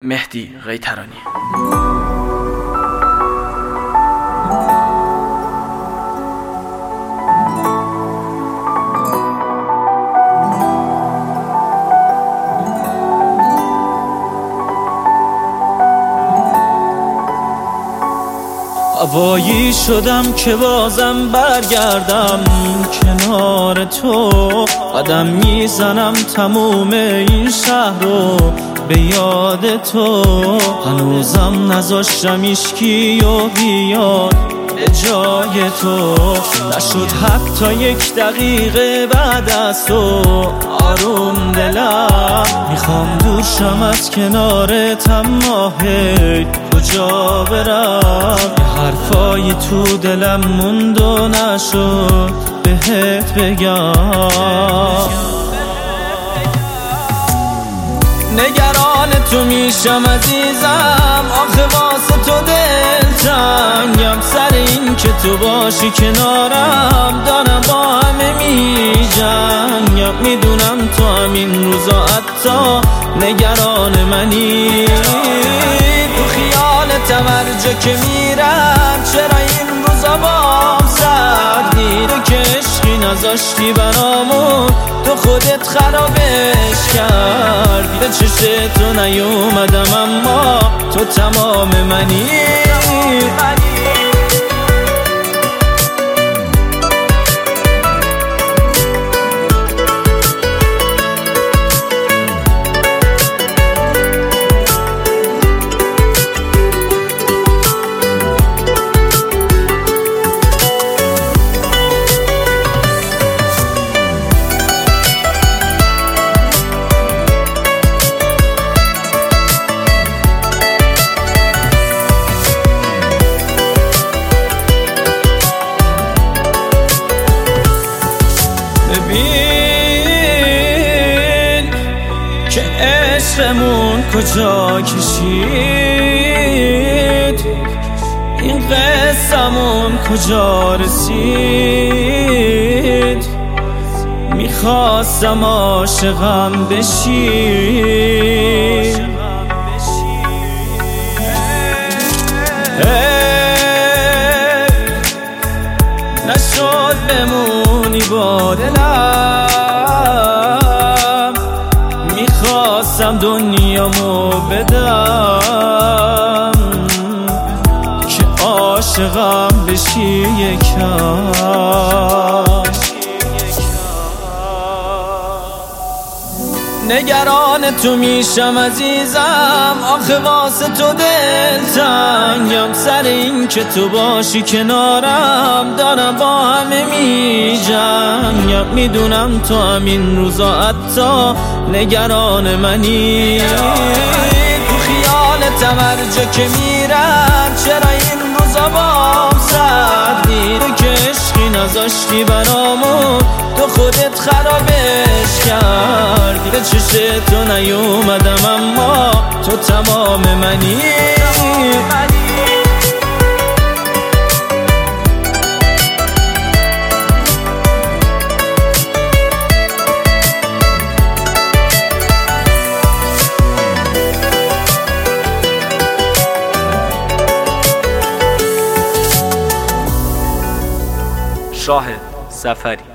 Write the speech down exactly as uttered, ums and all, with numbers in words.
مهدی قیطرانی. هوایی شدم که بازم برگردم کنار تو، قدم میزنم تموم این شهر رو به یاد تو. هنوزم نذاشتم ایشکی و بیاد به جای تو. نشد حتی یک دقیقه بعد از تو آروم دلم. میخوام دور شم از کنارت اما هی کجا برم؟ یه حرفایی تو دلم موند و نشد بهت بگم. نگران تو میشم عزیزم، آخه واسه تو دل تنگم. سر این که تو باشی کنارم دارم با همه می جنگم. میدونم تو همین روزا حتی نگران منی. تو خیالتم هر جا که میرم، چرا این روزا بام سردی؟ تو که عشقی نذاشتی برامون، تو خودت خرابش کردی. به چشم تو نیومدم اما تو تمام منی. ببین که عشقمون کجا کشید، این قصمون کجا رسید. میخواستم عاشقم بشی، نشد بمونی با دلم. میخواستم دنیامو بدم که عاشقم بشی یکم. نگران تو میشم عزیزم، آخه واسه تو دل تنگم. سر این که تو باشی کنارم دارم با همه می جنگم. میدونم تو همین روزا حتی نگران منی. تو خیالتم هر جا که میرم، چرا این روزا بام سردی؟ تو که عشقی نذاشتی برامون، تو خودت خرابش کردی. به چشم تو نیومدم اما تو تمام منی. شاهد ظفری.